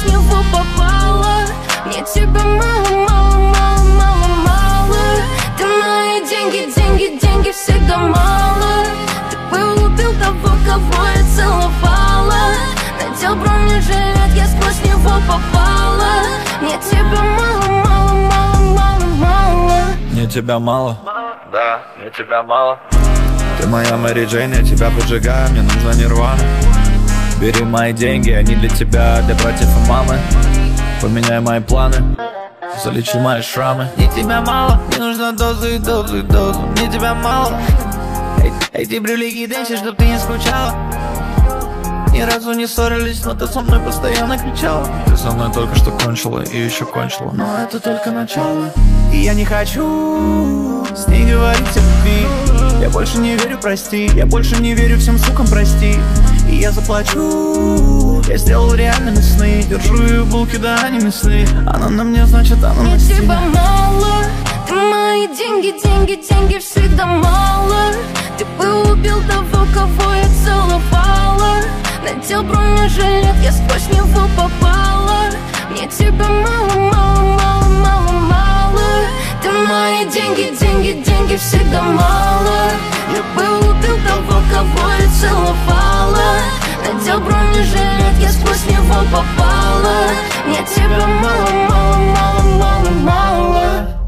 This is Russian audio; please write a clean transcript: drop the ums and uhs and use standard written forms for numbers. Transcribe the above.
сквозь него попала. Мне тебя мало, мало, мало, мало, мало. Ты мои деньги, деньги, деньги всегда мало. Ты бы убил того, кого я целовала. Надел бронежилет, я сквозь него попала. Мне тебя мало, мало, мало, мало, мало. Мне тебя мало? Да, мне тебя мало. Ты моя Мэри Джейн, я тебя поджигаю, мне нужна нирвана. Бери мои деньги, они для тебя, для братьев и мамы. Поменяй мои планы, залечи мои шрамы. Мне тебя мало, мне нужна доза и доза и доза. Мне тебя мало. Эти брюлики дэнси, чтоб ты не скучала. Ни разу не ссорились, но ты со мной постоянно кричала. Ты со мной только что кончила и еще кончила, но это только начало. И я не хочу с ней говорить о любви. Я больше не верю, прости. Я больше не верю всем сукам, прости. И я заплачу. Я сделал реальными сны. Держу ее в булке, да, они мясные. Она на мне, значит, она на стене. Мне тебя мало. Ты мои деньги, деньги, деньги всегда мало. Ты бы убил того, кого я целовала. Надел бронежилет, я сквозь него попала. Мне тебя мало, мало, мало, мало, мало. Ты мои деньги, деньги, деньги всегда мало. Я бы убил того, кого я целовала. Надел бронежилет, я сквозь него попала. Мне тебя мало, мало, мало, мало, мало.